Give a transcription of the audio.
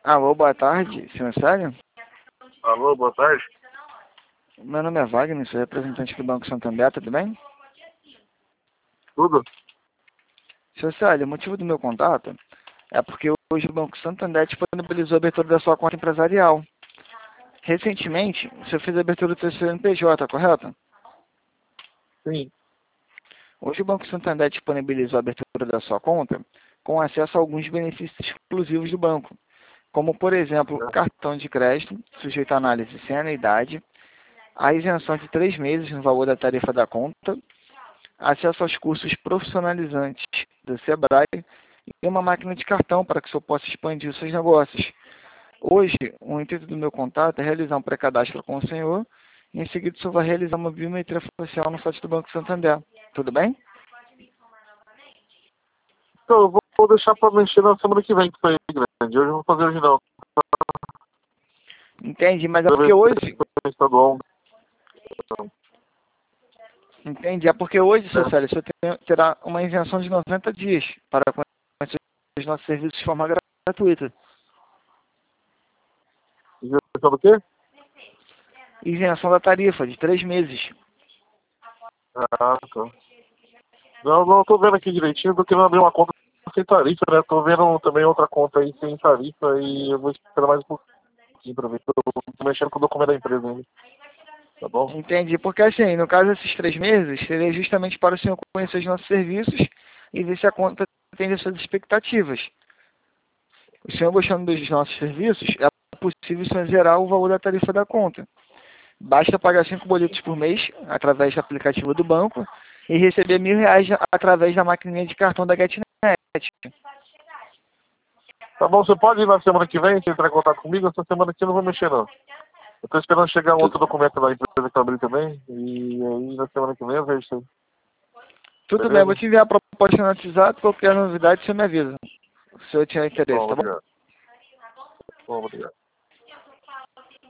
Alô, boa tarde, senhor Célio? Alô, boa tarde. Meu nome é Wagner, sou representante do Banco Santander, tudo bem? Tudo? Senhor Célio, o motivo do meu contato é porque hoje o Banco Santander disponibilizou a abertura da sua conta empresarial. Recentemente, o senhor fez a abertura do seu CNPJ, correto? Sim. Hoje o Banco Santander disponibilizou a abertura da sua conta com acesso a alguns benefícios exclusivos do banco, como, por exemplo, cartão de crédito, sujeito a análise sem anuidade, a isenção de 3 meses no valor da tarifa da conta, acesso aos cursos profissionalizantes do Sebrae e uma máquina de cartão para que o senhor possa expandir os seus negócios. Hoje, o intuito do meu contato é realizar um pré-cadastro com o senhor e em seguida o senhor vai realizar uma biometria facial no site do Banco Santander. Tudo bem? Então, eu vou deixar para mexer na semana que vem, que foi grande. Hoje eu vou fazer hoje não. Entende? Mas é porque hoje... Estadual. Entende? É porque hoje, seu Célio, o senhor terá uma isenção de 90 dias para conhecer os nossos serviços de forma gratuita. Isenção do quê? Isenção da tarifa de 3 meses. Ah, tá. Não tô vendo aqui direitinho, tô querendo abrir uma conta sem tarifa, né? Tô vendo também outra conta aí sem tarifa e eu vou esperar mais um pouquinho pra ver. Tô mexendo com o documento da empresa ainda. Tá bom? Entendi. Porque assim, no caso desses 3 meses, seria justamente para o senhor conhecer os nossos serviços e ver se a conta atende às suas expectativas. O senhor gostando dos nossos serviços, é possível o senhor zerar o valor da tarifa da conta. Basta pagar 5 boletos por mês, através do aplicativo do banco, e receber R$ 1.000 através da maquininha de cartão da GetNet. Tá bom, você pode ir na semana que vem, se entrar em contato comigo? Essa semana aqui eu não vou mexer, não. Eu tô esperando chegar um outro documento da empresa que eu abri também, e aí na semana que vem eu vejo isso aí. Tudo Beleza? bem, eu vou te enviar a proposta no WhatsApp, qualquer novidade você me avisa. Se eu tiver interesse, Bom, tá bom? obrigado. Bom, obrigado.